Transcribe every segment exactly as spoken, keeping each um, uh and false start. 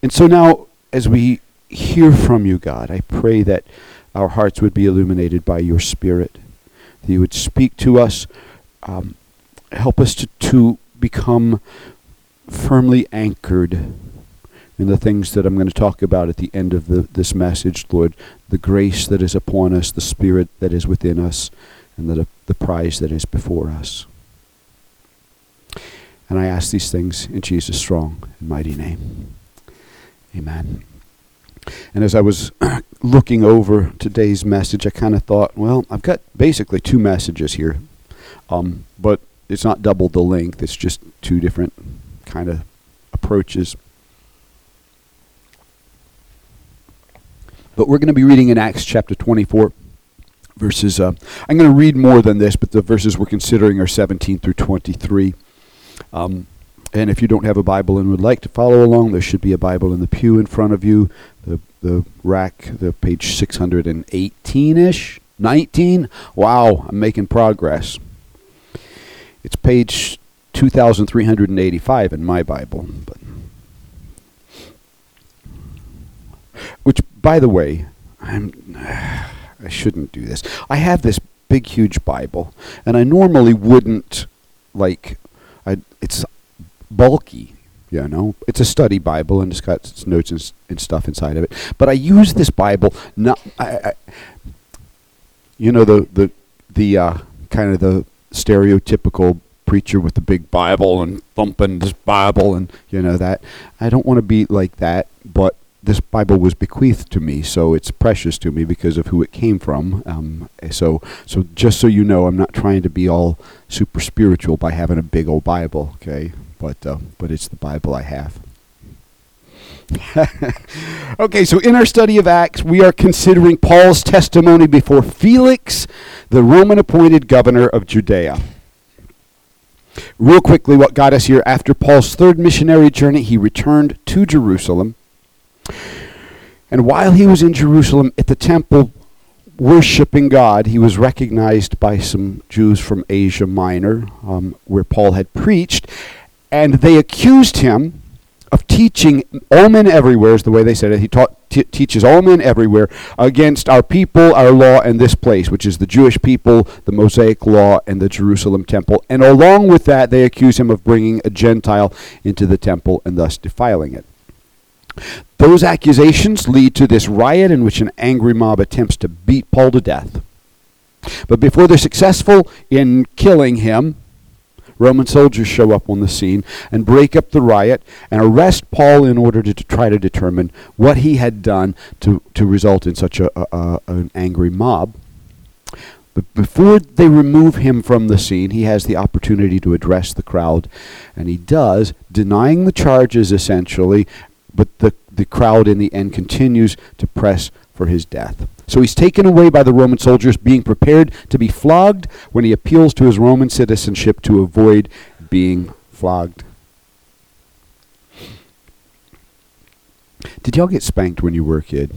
And so now, as we hear from you, God, I pray that our hearts would be illuminated by your Spirit, that you would speak to us, um, help us to, to become firmly anchored in the things that I'm going to talk about at the end of the, this message, Lord, the grace that is upon us, the Spirit that is within us, and the, the prize that is before us. And I ask these things in Jesus' strong and mighty name. Amen. And as I was looking over today's message, I kind of thought, well, I've got basically two messages here, um, but it's not double the length. It's just two different kind of approaches. But we're going to be reading in Acts chapter twenty-four, verses, uh, I'm going to read more than this, but the verses we're considering are seventeen through twenty-three. Um, and if you don't have a Bible and would like to follow along, there should be a Bible in the pew in front of you, the the rack, the page six hundred eighteen-ish, nineteen. Wow, I'm making progress. It's page two thousand three hundred eighty-five in my Bible. But which, by the way, I'm, I shouldn't do this. I have this big, huge Bible, and I normally wouldn't, like, I, it's bulky, you know. It's a study Bible, and it's got its notes and, and stuff inside of it. But I use this Bible, not, I, I, you know, the the the uh, kind of the stereotypical preacher with the big Bible and thumping this Bible, and you know that. I don't want to be like that, but this Bible was bequeathed to me, so it's precious to me because of who it came from. Um, so, so just so you know, I'm not trying to be all super spiritual by having a big old Bible, okay? But, uh, but it's the Bible I have. Okay, so in our study of Acts, we are considering Paul's testimony before Felix, the Roman-appointed governor of Judea. Real quickly, what got us here: after Paul's third missionary journey, he returned to Jerusalem. And while he was in Jerusalem at the temple worshiping God, he was recognized by some Jews from Asia Minor, um, where Paul had preached, and they accused him of teaching all men everywhere, is the way they said it. He taught, t- teaches all men everywhere against our people, our law, and this place, which is the Jewish people, the Mosaic law, and the Jerusalem temple. And along with that, they accuse him of bringing a Gentile into the temple and thus defiling it. Those accusations lead to this riot in which an angry mob attempts to beat Paul to death. But before they're successful in killing him, Roman soldiers show up on the scene and break up the riot and arrest Paul in order to, to try to determine what he had done to, to result in such a, a, a, an angry mob. But before they remove him from the scene, he has the opportunity to address the crowd, and he does, denying the charges essentially. But the, the crowd in the end continues to press for his death. So he's taken away by the Roman soldiers, being prepared to be flogged when he appeals to his Roman citizenship to avoid being flogged. Did y'all get spanked when you were a kid?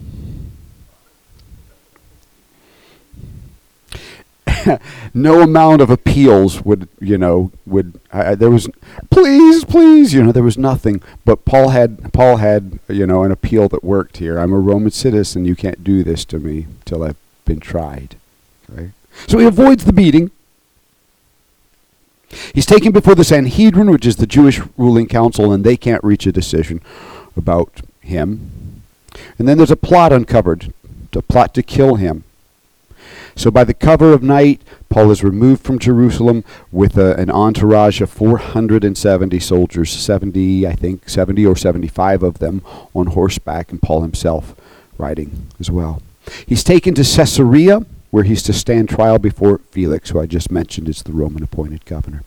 No amount of appeals would, you know, would, I, there was, please, please, you know, there was nothing. But Paul had, Paul had, you know, an appeal that worked here. I'm a Roman citizen. You can't do this to me till I've been tried. Okay? So he avoids the beating. He's taken before the Sanhedrin, which is the Jewish ruling council, and they can't reach a decision about him. And then there's a plot uncovered, a plot to kill him. So by the cover of night, Paul is removed from Jerusalem with a, an entourage of four hundred seventy soldiers, seventy, I think, seventy or seventy-five of them on horseback, and Paul himself riding as well. He's taken to Caesarea, where he's to stand trial before Felix, who I just mentioned is the Roman-appointed governor.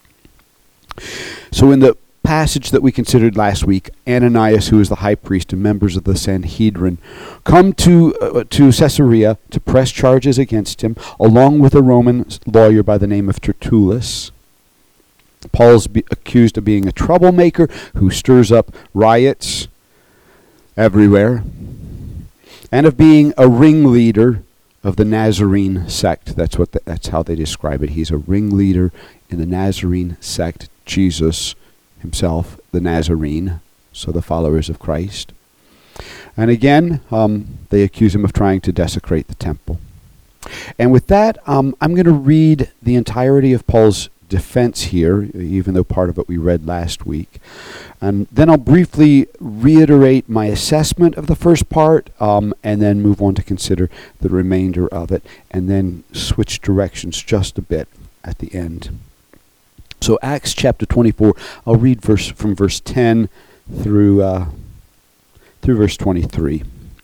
So in the passage that we considered last week, Ananias, who is the high priest, and members of the Sanhedrin come to uh, to Caesarea to press charges against him, along with a Roman lawyer by the name of Tertullus. Paul's be accused of being a troublemaker who stirs up riots everywhere, and of being a ringleader of the Nazarene sect. That's what the, that's how they describe it. He's a ringleader in the Nazarene sect. Jesus himself, the Nazarene, so the followers of Christ. And again, um, they accuse him of trying to desecrate the temple. And with that, um, I'm going to read the entirety of Paul's defense here, even though part of it we read last week. And then I'll briefly reiterate my assessment of the first part, um, and then move on to consider the remainder of it, and then switch directions just a bit at the end. So Acts chapter twenty-four, I'll read verse from verse ten through uh, through verse twenty-three.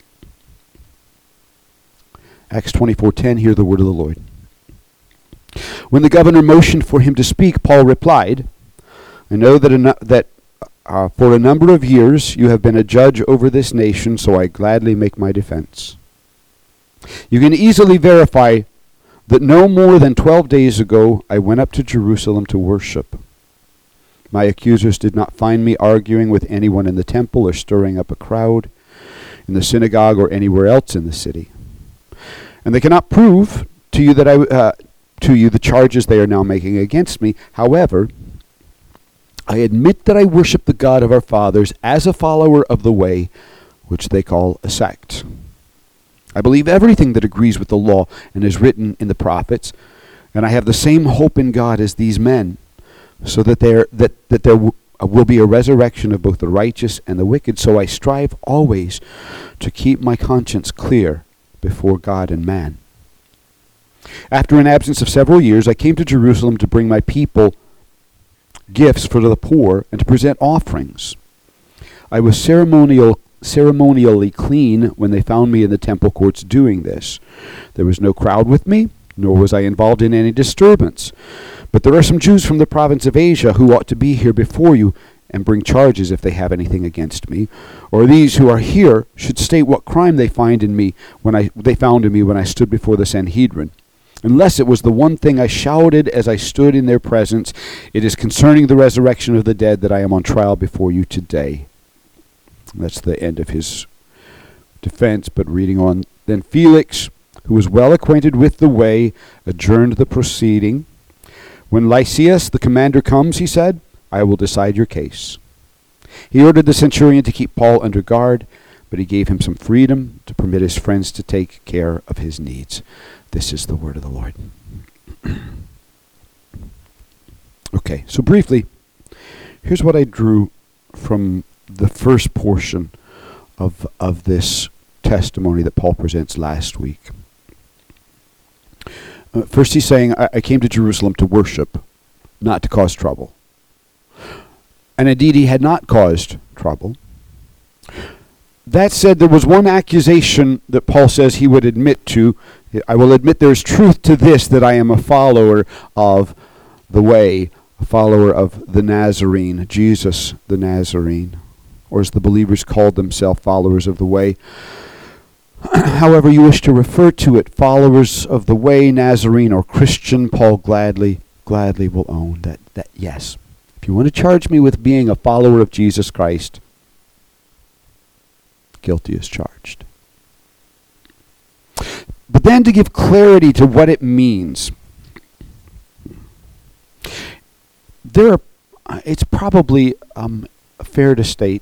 Acts twenty-four ten, hear the word of the Lord. When the governor motioned for him to speak, Paul replied, I know that, eno- that uh, for a number of years you have been a judge over this nation, so I gladly make my defense. You can easily verify that no more than twelve days ago I went up to Jerusalem to worship. My accusers did not find me arguing with anyone in the temple or stirring up a crowd in the synagogue or anywhere else in the city. And they cannot prove to you that I uh, to you the charges they are now making against me. However, I admit that I worship the God of our fathers as a follower of the way, which they call a sect. I believe everything that agrees with the law and is written in the prophets, and I have the same hope in God as these men, so that there that that there w- will be a resurrection of both the righteous and the wicked. So I strive always to keep my conscience clear before God and man. After an absence of several years, I came to Jerusalem to bring my people gifts for the poor and to present offerings. I was ceremonial, ceremonially clean when they found me in the temple courts doing this. There was no crowd with me, nor was I involved in any disturbance. But there are some Jews from the province of Asia who ought to be here before you and bring charges if they have anything against me. Or these who are here should state what crime they find in me when I they found in me when I stood before the Sanhedrin. Unless it was the one thing I shouted as I stood in their presence, it is concerning the resurrection of the dead that I am on trial before you today. That's the end of his defense, but reading on. Then Felix, who was well acquainted with the way, adjourned the proceeding. When Lysias, the commander, comes, he said, I will decide your case. He ordered the centurion to keep Paul under guard, but he gave him some freedom to permit his friends to take care of his needs. This is the word of the Lord. Okay, so briefly, here's what I drew from the first portion of of this testimony that Paul presents last week. Uh, first he's saying, I, I came to Jerusalem to worship, not to cause trouble. And indeed he had not caused trouble. That said, there was one accusation that Paul says he would admit to. I will admit there is truth to this, that I am a follower of the way, a follower of the Nazarene, Jesus the Nazarene, or as the believers called themselves, followers of the way. However you wish to refer to it, followers of the way, Nazarene, or Christian, Paul gladly, gladly will own that, that yes. If you want to charge me with being a follower of Jesus Christ, guilty as charged. But then to give clarity to what it means, there are, uh, it's probably um, fair to state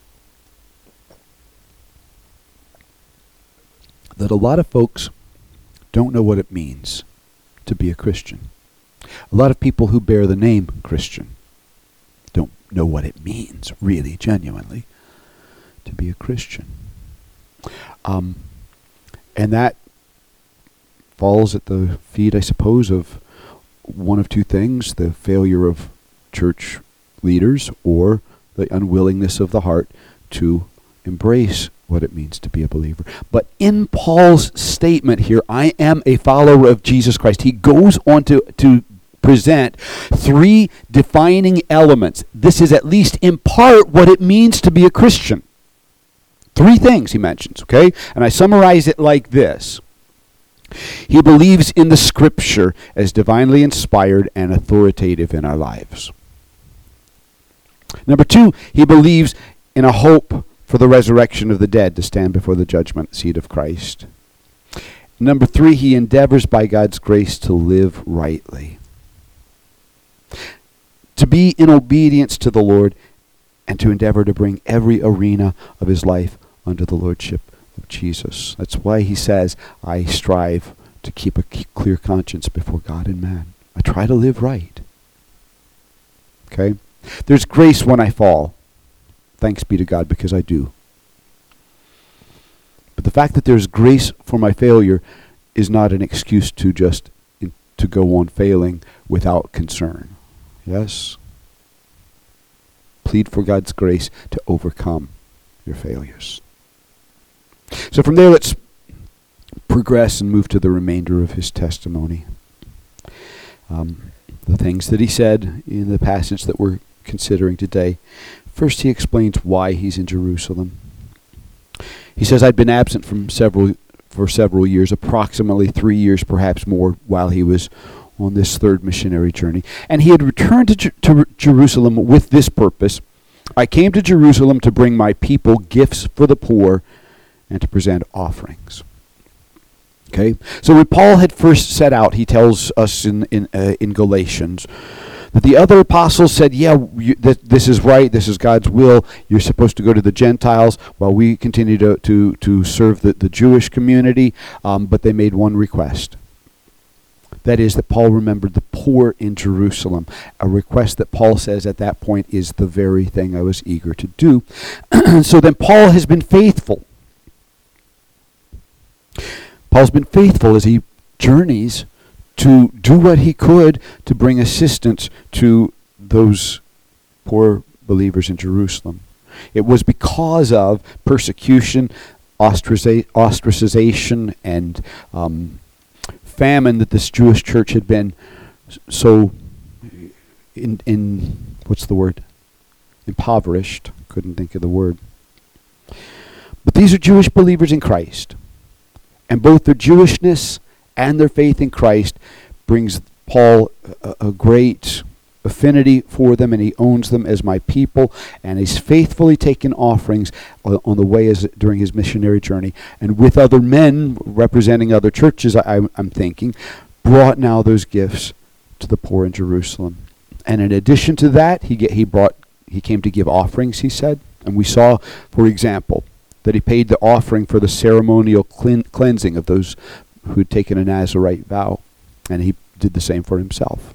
that a lot of folks don't know what it means to be a Christian. A lot of people who bear the name Christian don't know what it means, really, genuinely, to be a Christian. Um, and that falls at the feet, I suppose, of one of two things: the failure of church leaders or the unwillingness of the heart to embrace what it means to be a believer. But in Paul's statement here, I am a follower of Jesus Christ, he goes on to, to present three defining elements. This is at least in part what it means to be a Christian. Three things he mentions, okay? And I summarize it like this. He believes in the Scripture as divinely inspired and authoritative in our lives. Number two, he believes in a hope for the resurrection of the dead to stand before the judgment seat of Christ. Number three, he endeavors by God's grace to live rightly. To be in obedience to the Lord and to endeavor to bring every arena of his life under the lordship of Jesus. That's why he says, I strive to keep a clear conscience before God and man. I try to live right. Okay? There's grace when I fall. Thanks be to God, because I do. But the fact that there's grace for my failure is not an excuse to just in, to go on failing without concern. Yes? Plead for God's grace to overcome your failures. So from there, let's progress and move to the remainder of his testimony. Um, the things that he said in the passage that we're considering today. First, he explains why he's in Jerusalem. He says, I'd been absent from several for several years, approximately three years, perhaps more, while he was on this third missionary journey. And he had returned to, Jer- to Jerusalem with this purpose. I came to Jerusalem to bring my people gifts for the poor and to present offerings. Okay, so when Paul had first set out, he tells us in in, uh, in Galatians that the other apostles said, yeah, you, th- this is right, this is God's will, you're supposed to go to the Gentiles, while we continue to, to, to serve the, the Jewish community, um, but they made one request. That is that Paul remembered the poor in Jerusalem, a request that Paul says at that point is the very thing I was eager to do. So then Paul has been faithful. Paul's been faithful as he journeys to do what he could to bring assistance to those poor believers in Jerusalem. It was because of persecution, ostraci- ostracization, and um, famine that this Jewish church had been so in, in what's the word? Impoverished. Couldn't think of the word. But these are Jewish believers in Christ. And both their Jewishness and their faith in Christ brings Paul a, a great affinity for them, and he owns them as my people, and he's faithfully taken offerings on, on the way as during his missionary journey, and with other men representing other churches, I, I'm thinking, brought now those gifts to the poor in Jerusalem. And in addition to that, he get, he brought he came to give offerings, he said, and we saw, for example, that he paid the offering for the ceremonial clean, cleansing of those who had taken a Nazirite vow, and he did the same for himself.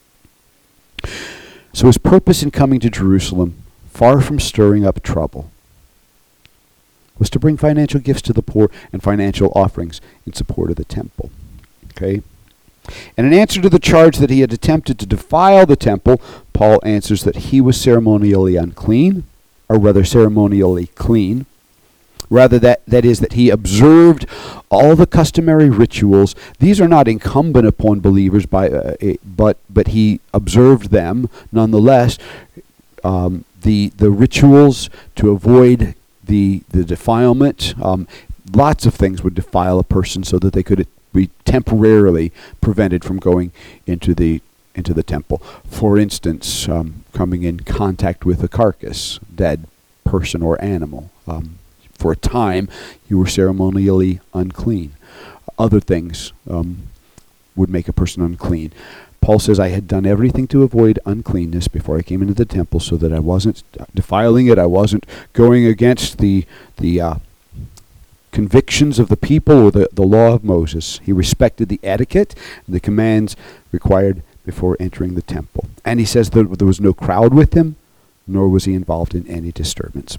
So his purpose in coming to Jerusalem, far from stirring up trouble, was to bring financial gifts to the poor and financial offerings in support of the temple. Okay? And in answer to the charge that he had attempted to defile the temple, Paul answers that he was ceremonially unclean, or rather ceremonially clean. Rather, that, that is, that he observed all the customary rituals. These are not incumbent upon believers, by, uh, but but he observed them nonetheless. Um, the the rituals to avoid the the defilement. Um, lots of things would defile a person so that they could be temporarily prevented from going into the into the temple. For instance, um, coming in contact with a carcass, dead person or animal. Um, For a time, you were ceremonially unclean. Other things um, would make a person unclean. Paul says, I had done everything to avoid uncleanness before I came into the temple, so that I wasn't defiling it. I wasn't going against the the uh, convictions of the people or the, the law of Moses. He respected the etiquette and the commands required before entering the temple. And he says that there was no crowd with him, nor was he involved in any disturbance.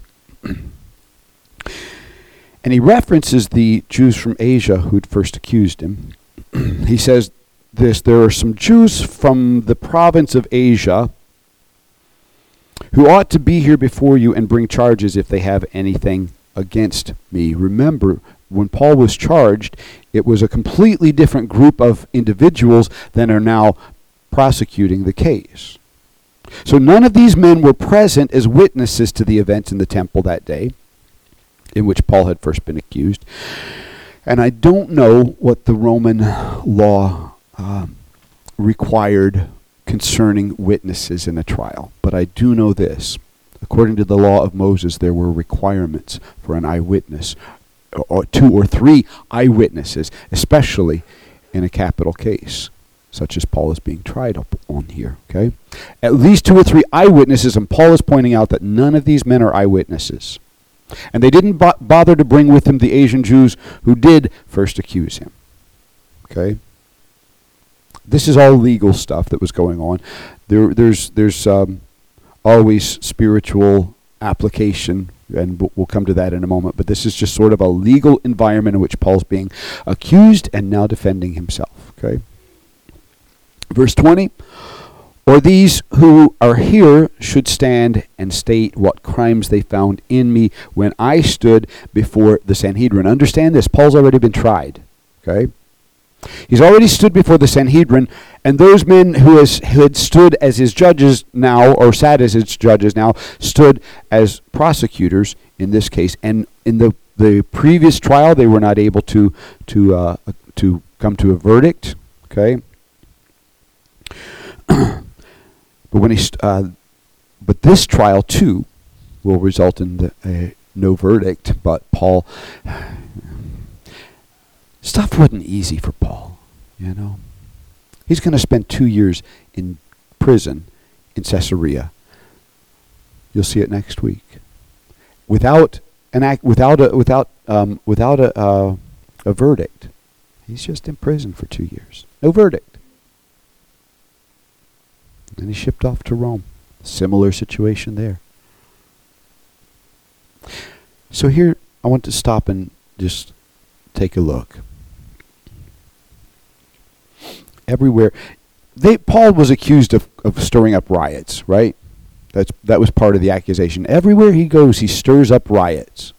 And he references the Jews from Asia who'd first accused him. He says this, there are some Jews from the province of Asia who ought to be here before you and bring charges if they have anything against me. Remember, when Paul was charged, it was a completely different group of individuals than are now prosecuting the case. So none of these men were present as witnesses to the events in the temple that day, in which Paul had first been accused. And I don't know what the Roman law uh, required concerning witnesses in a trial, but I do know this. According to the law of Moses, there were requirements for an eyewitness, or two or three eyewitnesses, especially in a capital case. such as Paul is being tried up on here, okay? At least two or three eyewitnesses, and Paul is pointing out that none of these men are eyewitnesses. And they didn't bo- bother to bring with them the Asian Jews who did first accuse him, okay? This is all legal stuff that was going on. There, there's there's um, always spiritual application, and we'll, we'll come to that in a moment, but this is just sort of a legal environment in which Paul's being accused and now defending himself, okay? Verse twenty, or these who are here should stand and state what crimes they found in me when I stood before the Sanhedrin. Understand this, Paul's already been tried, okay? He's already stood before the Sanhedrin, and those men who, has, who had stood as his judges now, or sat as his judges now, stood as prosecutors in this case. And in the, the previous trial, they were not able to to uh, to come to a verdict. Okay, but when he st- uh, but this trial too will result in the, uh, no verdict. But Paul. Stuff wasn't easy for Paul, you know. He's going to spend two years in prison in Caesarea. You'll see it next week. Without an act, without a without um, without a uh, a verdict, he's just in prison for two years. No verdict. And he's shipped off to Rome. Similar situation there. So here, I want to stop and just take a look. Everywhere, they Paul was accused of, of stirring up riots, right? That's that was part of the accusation. Everywhere he goes, he stirs up riots.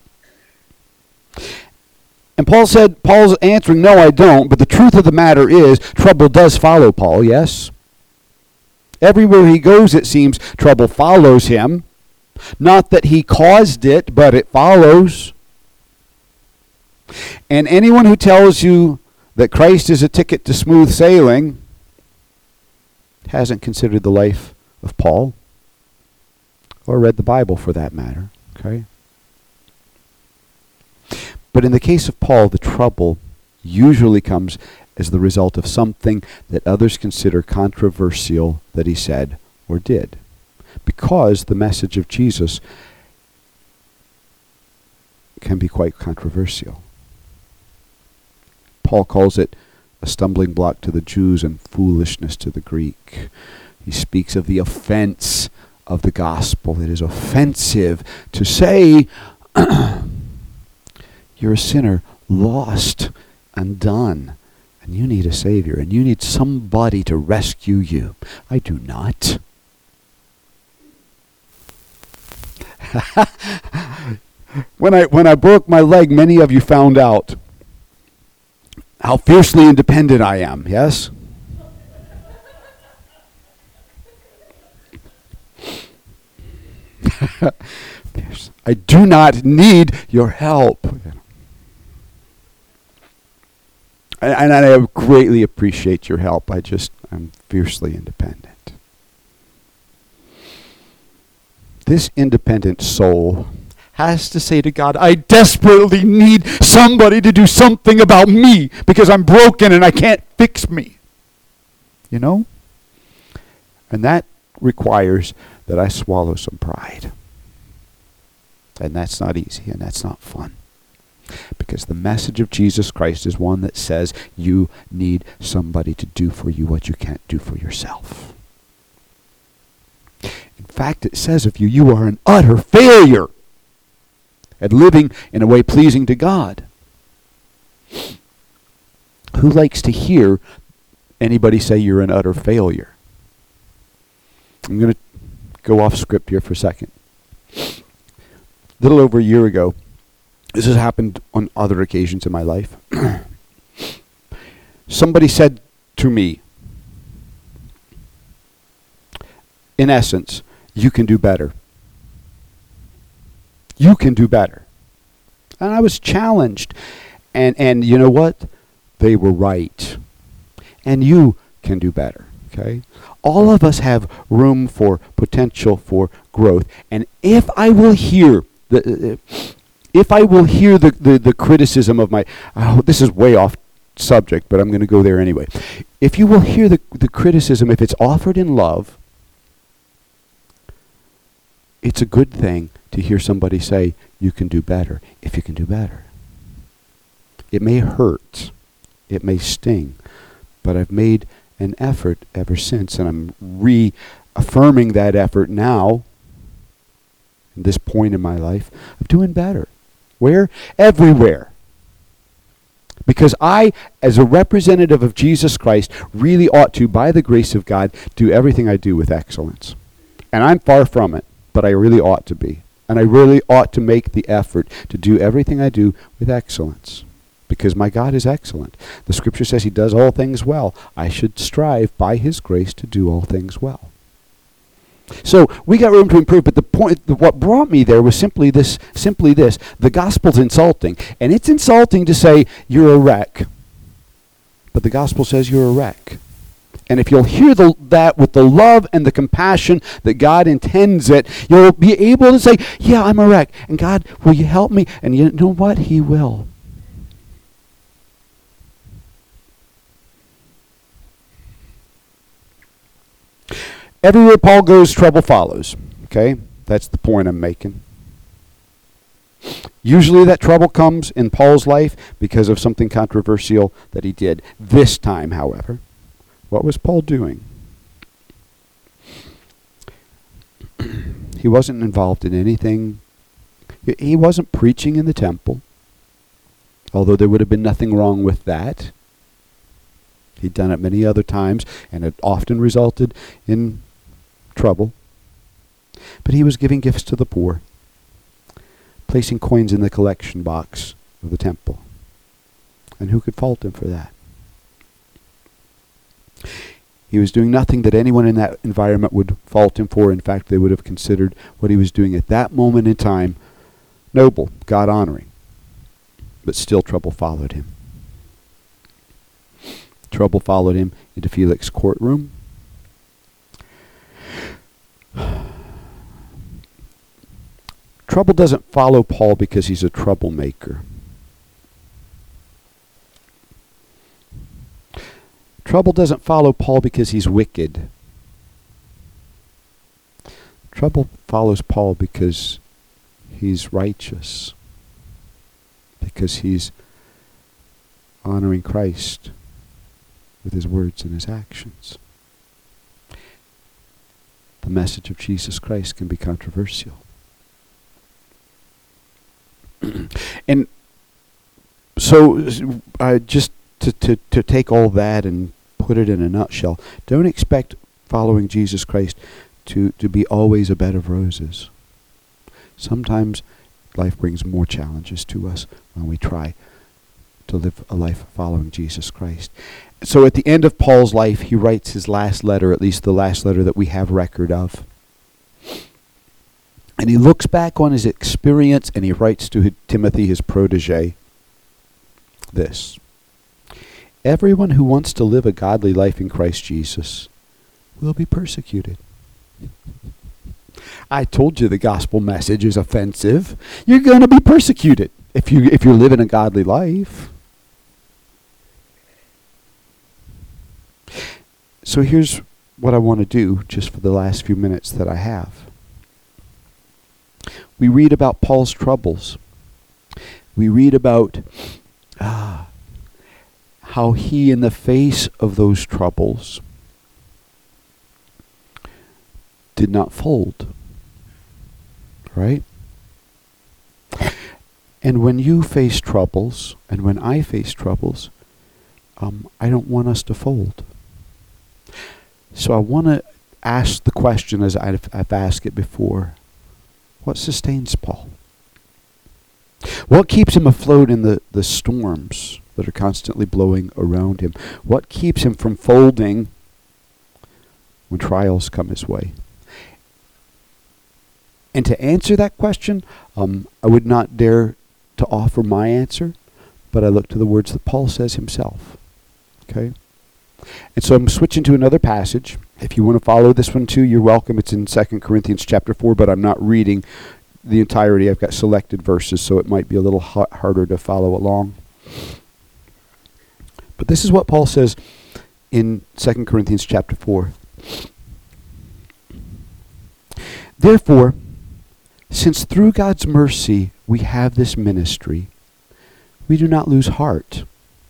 And Paul said, Paul's answering, no, I don't. But the truth of the matter is, trouble does follow Paul, yes? Everywhere he goes, it seems, trouble follows him. Not that he caused it, but it follows. And anyone who tells you that Christ is a ticket to smooth sailing hasn't considered the life of Paul or read the Bible for that matter, okay? But in the case of Paul, the trouble usually comes as the result of something that others consider controversial that he said or did, because the message of Jesus can be quite controversial. Paul calls it a stumbling block to the Jews and foolishness to the Greek. He speaks of the offense of the gospel. It is offensive to say you're a sinner, lost, undone, and you need a Savior, and you need somebody to rescue you. I do not. when I when I broke my leg, many of you found out how fiercely independent I am, yes? I do not need your help. And, and I greatly appreciate your help. I just, I'm fiercely independent. This independent soul has to say to God, I desperately need somebody to do something about me because I'm broken and I can't fix me. You know? And that requires that I swallow some pride. And that's not easy and that's not fun. Because the message of Jesus Christ is one that says you need somebody to do for you what you can't do for yourself. In fact, it says of you, you are an utter failure at living in a way pleasing to God. Who likes to hear anybody say you're an utter failure? I'm going to go off script here for a second. A little over a year ago, this has happened on other occasions in my life. Somebody said to me, in essence, you can do better. You can do better. And I was challenged. And and you know what? They were right. And you can do better. Okay? All of us have room for potential for growth. And if I will hear the uh, if I will hear the, the, the criticism of my, oh, this is way off subject, but I'm going to go there anyway. If you will hear the, the criticism, if it's offered in love, it's a good thing to hear somebody say, you can do better, if you can do better. It may hurt, it may sting, but I've made an effort ever since, and I'm reaffirming that effort now, at this point in my life, of doing better. Where? Everywhere. Because I, as a representative of Jesus Christ, really ought to, by the grace of God, do everything I do with excellence. And I'm far from it, but I really ought to be. And I really ought to make the effort to do everything I do with excellence. Because my God is excellent. The scripture says he does all things well. I should strive by his grace to do all things well. So we got room to improve, but the point, the, what brought me there was simply this, simply this. The gospel's insulting. And it's insulting to say you're a wreck. But the gospel says you're a wreck. And if you'll hear the, that with the love and the compassion that God intends it, you'll be able to say, yeah, I'm a wreck. And God, will you help me? And you know what? He will. Everywhere Paul goes, trouble follows. Okay? That's the point I'm making. Usually that trouble comes in Paul's life because of something controversial that he did. This time, however, what was Paul doing? He wasn't involved in anything. He wasn't preaching in the temple, although there would have been nothing wrong with that. He'd done it many other times, and it often resulted in trouble. But he was giving gifts to the poor, placing coins in the collection box of the temple. And who could fault him for that? He was doing nothing that anyone in that environment would fault him for. In fact, they would have considered what he was doing at that moment in time noble, God-honoring. But still trouble followed him. Trouble followed him into Felix's courtroom. Trouble doesn't follow Paul because he's a troublemaker. Trouble doesn't follow Paul because he's wicked. Trouble follows Paul because he's righteous. Because he's honoring Christ with his words and his actions. The message of Jesus Christ can be controversial. And so uh, just to, to, to take all that and put it in a nutshell, don't expect following Jesus Christ to, to be always a bed of roses. Sometimes life brings more challenges to us when we try to live a life following Jesus Christ. So at the end of Paul's life, he writes his last letter, at least the last letter that we have record of. And he looks back on his experience and he writes to Timothy, his protege, this. Everyone who wants to live a godly life in Christ Jesus will be persecuted. I told you the gospel message is offensive. You're going to be persecuted if you if you're living a godly life. So here's what I want to do just for the last few minutes that I have. We read about Paul's troubles. We read about ah, how he, in the face of those troubles, did not fold. Right? And when you face troubles, and when I face troubles, um, I don't want us to fold. So I want to ask the question, as I've, I've asked it before. What sustains Paul? What keeps him afloat in the, the storms that are constantly blowing around him? What keeps him from folding when trials come his way? And to answer that question, um, I would not dare to offer my answer, but I look to the words that Paul says himself. Okay? And so I'm switching to another passage. If you want to follow this one too, you're welcome. It's in Second Corinthians chapter four, but I'm not reading the entirety. I've got selected verses, so it might be a little ha- harder to follow along. But this is what Paul says in Second Corinthians chapter four. Therefore, since through God's mercy we have this ministry, we do not lose heart.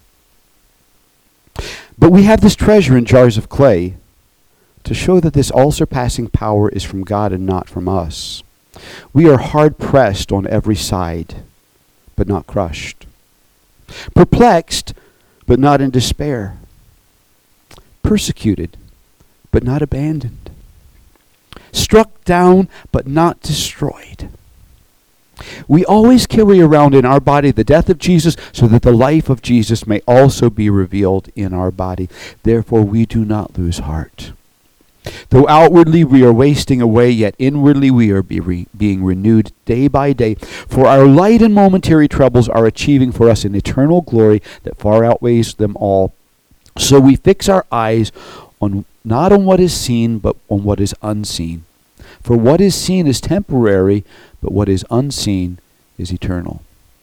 But we have this treasure in jars of clay to show that this all-surpassing power is from God and not from us. We are hard-pressed on every side, but not crushed. Perplexed, but not in despair. Persecuted, but not abandoned. Struck down, but not destroyed. We always carry around in our body the death of Jesus so that the life of Jesus may also be revealed in our body. Therefore, we do not lose heart. Though outwardly we are wasting away, yet inwardly we are be re- being renewed day by day. For our light and momentary troubles are achieving for us an eternal glory that far outweighs them all. So we fix our eyes on not on what is seen, but on what is unseen. For what is seen is temporary, but what is unseen is eternal.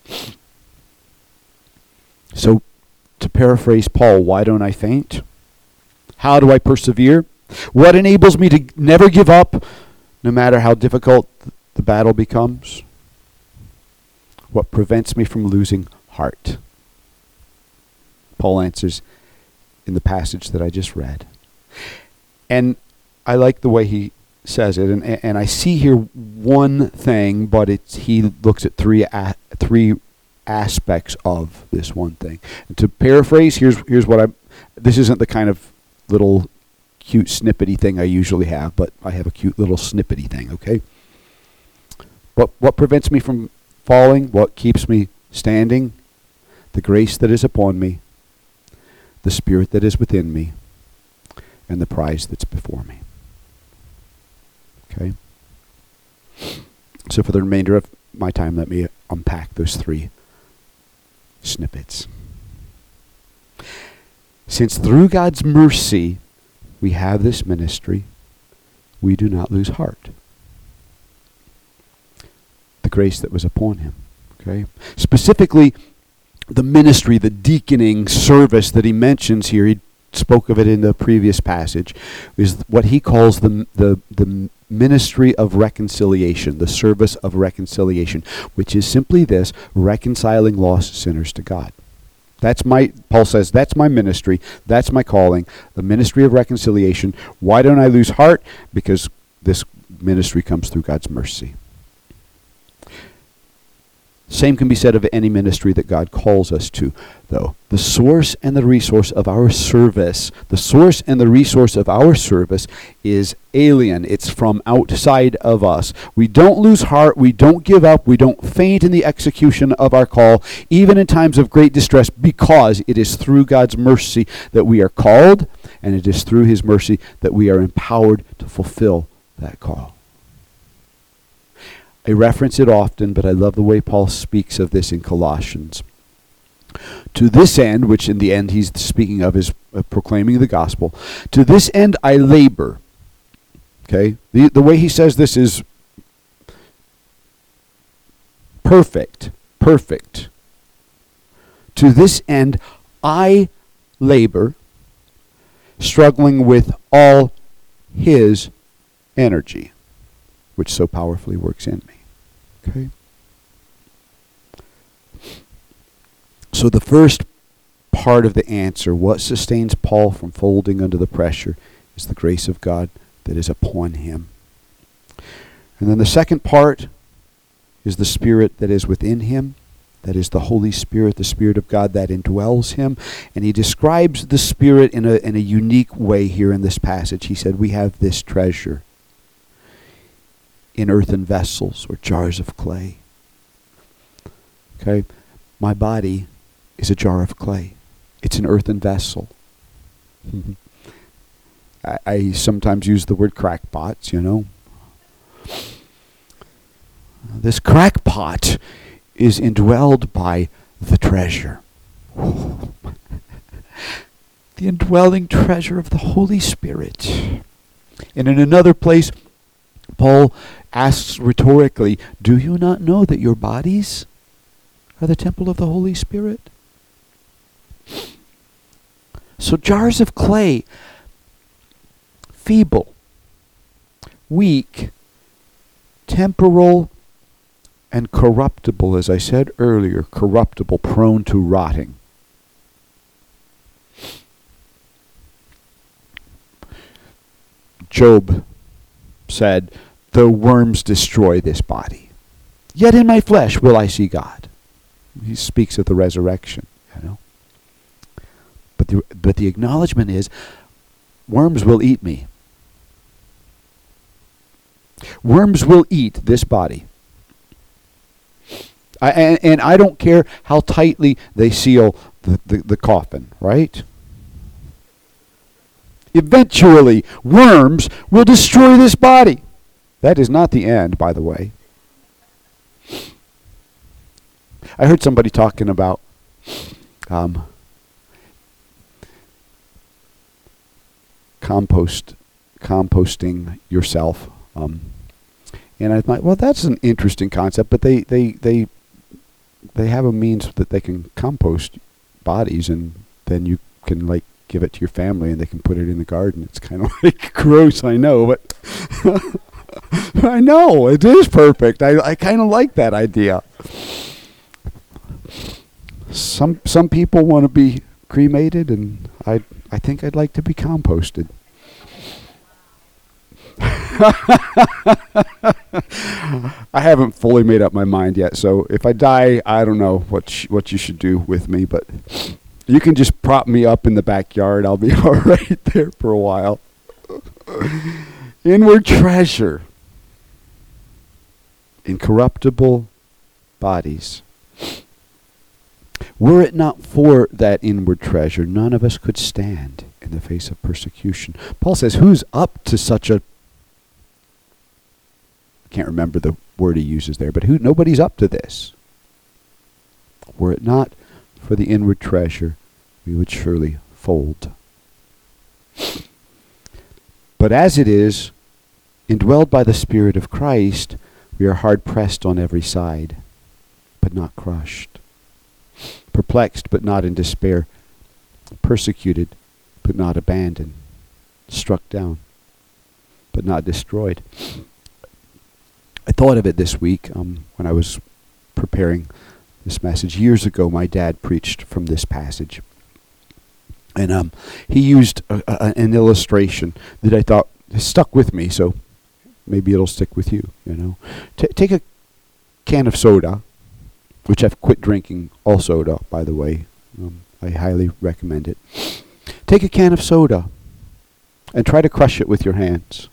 So, to paraphrase Paul, why don't I faint? How do I persevere? What enables me to never give up, no matter how difficult the battle becomes? What prevents me from losing heart? Paul answers in the passage that I just read. And I like the way he says it, and and I see here one thing, but it's he looks at three a, three aspects of this one thing. And to paraphrase, here's here's what I. This isn't the kind of little cute snippety thing I usually have, but I have a cute little snippety thing. Okay. What what prevents me from falling? What keeps me standing? The grace that is upon me, the Spirit that is within me, and the prize that's before me. Okay. So for the remainder of my time, let me unpack those three snippets. Since through God's mercy we have this ministry, we do not lose heart. The grace that was upon him. Okay. Specifically, the ministry, the deaconing service that he mentions here, he spoke of it in the previous passage, is what he calls the the the ministry of reconciliation, the service of reconciliation, which is simply this: reconciling lost sinners to God. That's my, Paul says, that's my ministry, that's my calling, the ministry of reconciliation. Why don't I lose heart? Because this ministry comes through God's mercy. Same can be said of any ministry that God calls us to, though. The source and the resource of our service, the source and the resource of our service is alien. It's from outside of us. We don't lose heart. We don't give up. We don't faint in the execution of our call, even in times of great distress, because it is through God's mercy that we are called, and it is through his mercy that we are empowered to fulfill that call. I reference it often, but I love the way Paul speaks of this in Colossians. To this end, which in the end he's speaking of is uh, proclaiming the gospel, to this end I labor. Okay? The, the way he says this is perfect. Perfect. To this end I labor, struggling with all his energy, which so powerfully works in me. Okay? So the first part of the answer, what sustains Paul from folding under the pressure, is the grace of God that is upon him. And then the second part is the Spirit that is within him. That is the Holy Spirit, the Spirit of God that indwells him. And he describes the Spirit in a, in a unique way here in this passage. He said, we have this treasure in earthen vessels or jars of clay. Okay? My body is a jar of clay. It's an earthen vessel. I, I sometimes use the word crackpots, you know. This crackpot is indwelled by the treasure. The indwelling treasure of the Holy Spirit. And in another place, Paul asks rhetorically, do you not know that your bodies are the temple of the Holy Spirit? So jars of clay, feeble, weak, temporal, and corruptible, as I said earlier, corruptible, prone to rotting. Job said, "The worms destroy this body, yet in my flesh will I see God." He speaks of the resurrection, you know. But the, but the acknowledgement is, worms will eat me. Worms will eat this body. I, and, and I don't care how tightly they seal the, the, the coffin, right? Eventually, worms will destroy this body. That is not the end, by the way. I heard somebody talking about um, compost, composting yourself, um, and I thought, well, that's an interesting concept. But they, they, they, they have a means that they can compost bodies, and then you can like give it to your family, and they can put it in the garden. It's kind of like gross, I know, but I know it is perfect. I, I kind of like that idea. Some some people want to be cremated, and I I think I'd like to be composted. I haven't fully made up my mind yet, so if I die, I don't know what sh- what you should do with me, but you can just prop me up in the backyard. I'll be all right there for a while. Inward treasure. Incorruptible bodies. Were it not for that inward treasure, none of us could stand in the face of persecution. Paul says, who's up to such a... I can't remember the word he uses there, but who? Nobody's up to this. Were it not for the inward treasure, we would surely fold. But as it is, indwelled by the Spirit of Christ, we are hard pressed on every side, but not crushed. Perplexed, but not in despair. Persecuted, but not abandoned. Struck down, but not destroyed. I thought of it this week um, when I was preparing this message. Years ago, my dad preached from this passage. And um, he used a, a, an illustration that I thought stuck with me, so maybe it'll stick with you, you know. T- take a can of soda, which I've quit drinking all soda, by the way. Um, I highly recommend it. Take a can of soda and try to crush it with your hands.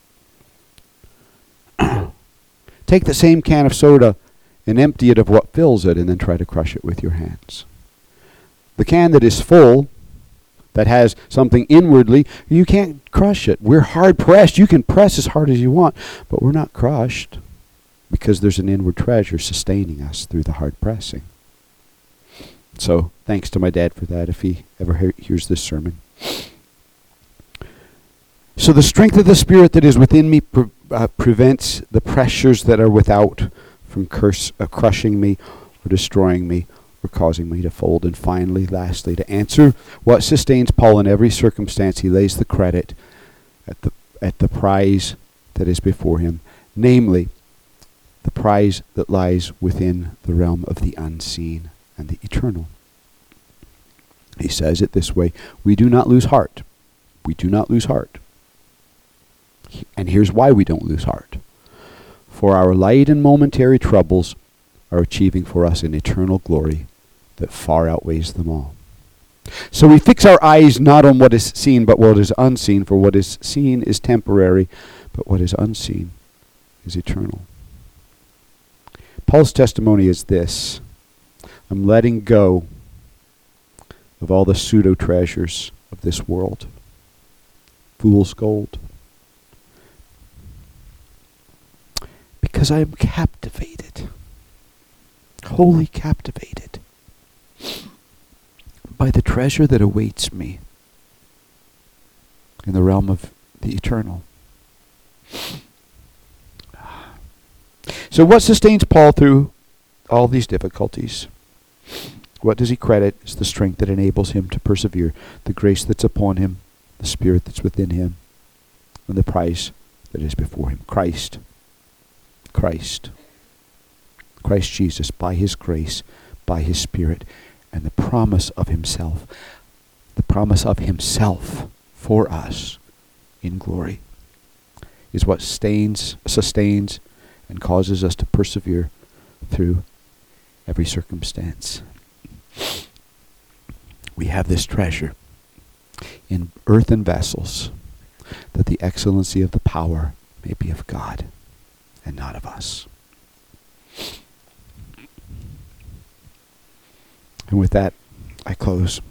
Take the same can of soda and empty it of what fills it, and then try to crush it with your hands. The can that is full, that has something inwardly, you can't crush it. We're hard pressed. You can press as hard as you want, but we're not crushed because there's an inward treasure sustaining us through the hard pressing. So thanks to my dad for that, if he ever he- hears this sermon. So the strength of the Spirit that is within me pre- uh, prevents the pressures that are without from curse, uh, crushing me or destroying me or causing me to fold. And finally, lastly, to answer what sustains Paul in every circumstance, he lays the credit at the at the prize that is before him, namely, the prize that lies within the realm of the unseen and the eternal. He says it this way: we do not lose heart. We do not lose heart. And here's why we don't lose heart. For our light and momentary troubles are achieving for us an eternal glory that far outweighs them all. So we fix our eyes not on what is seen, but what is unseen. For what is seen is temporary, but what is unseen is eternal. Paul's testimony is this: I'm letting go of all the pseudo treasures of this world. Fool's gold. Because I am captivated, wholly captivated by the treasure that awaits me in the realm of the eternal. So what sustains Paul through all these difficulties? What does he credit? It's the strength that enables him to persevere, the grace that's upon him, the Spirit that's within him, and the prize that is before him. Christ. Christ. Christ Jesus, by his grace, by his Spirit, and the promise of himself. The promise of himself for us in glory is what sustains, sustains and causes us to persevere through every circumstance. We have this treasure in earthen vessels, that the excellency of the power may be of God and not of us. And with that, I close.